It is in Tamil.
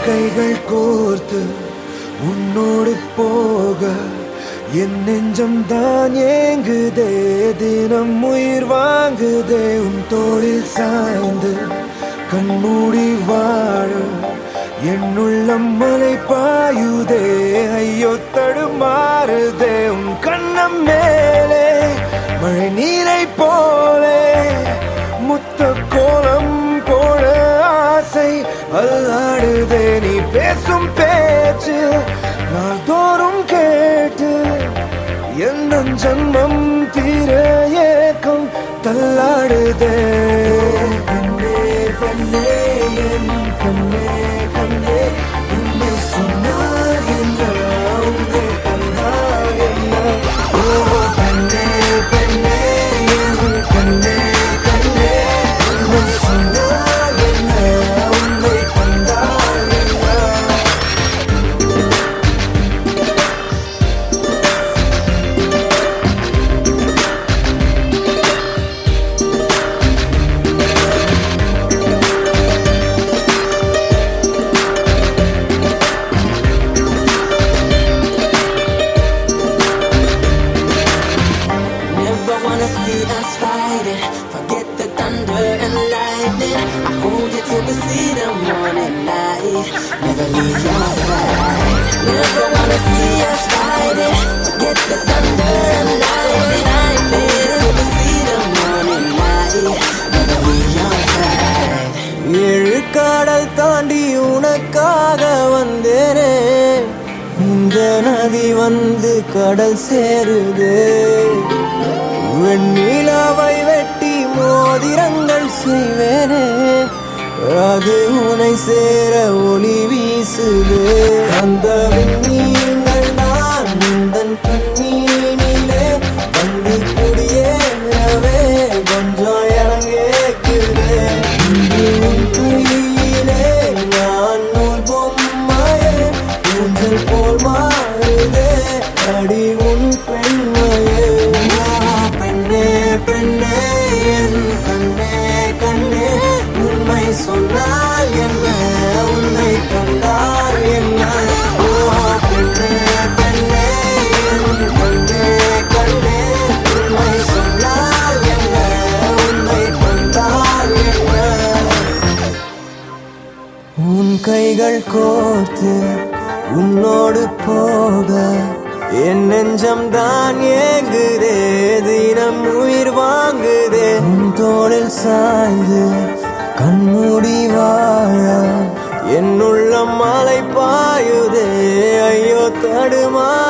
கைகள் கோர்த்து உன்னோடு போக என் நெஞ்சம் தான் ஏங்குதே, தினம் உயிர் வாங்குதே. உன் தோளில் சாய்ந்து கண்மூடி வாழ என் உள்ளம் மலை பாயுதே, ஐயோ தடுமாறுதே. உன் கண்ணம் மேலே மழை நீரை போலே முத்த கோலம் போட ஆசை அல்லாடுதே. நீ பேசும் பேச்சு நாள்தோறும் கேட்டு எந்த ஜன்மம் தீர ஏக்கம் தள்ளாடுதே. கண்ணே கண்ணே என் கண்ணே கண்ணே, உன்னை சொன்னார் என்ன, உன்னை கண்டார் என்ன. ஓ கண்ணே கண்ணே என் கண்ணே கண்ணே, உன்னை சொன்னார் என்ன, உன்னை கண்டார் என்ன. See us fighting, forget the thunder and lightning. I hold you till we see the morning light, never leave your side. Never wanna see us fighting, forget the thunder and lightning. Till we see the morning light, never leave your side. ஏழு கடல் தாண்டி உனக்காக வந்தேனே, இந்த நதி வந்து கடல் சேருதே. வெண்ணிலாவை வெட்டி மோதிரங்கள் செய்வேனே, அது உனை சேர ஒளி வீசுதே. அந்த விண்மீன்கள் நான் உந்தன் கண்ணீனிலே வந்து குடியேறவே கொஞ்சம் இறங்கேக்குதே. உன் கையிலே நான் நூல் பொம்மையே, ஊஞ்சல் போல் மாறுதே அடி உன் பெண்மையே. பெண்ணே என் கண்ணே கண்ணே, உண்மை சொன்னால் என்ன, உன்னை கண்டால் என்ன. ஓ பெண்ணே பெண்ணே என் கண்ணே கண்ணே, உண்மை சொன்னால் என்ன, உன்னை கண்டால் என்ன. உன் கைகள் கோர்த்து உன்னோடு போக என் நெஞ்சம் தான் ஏங்குதே, தினம் உயிர் வாங்குதே. உன் தோளில் சாய்ந்து கண்மூடி வாழ என் உள்ளம் மலை பாயுதே, ஐயோ தடுமா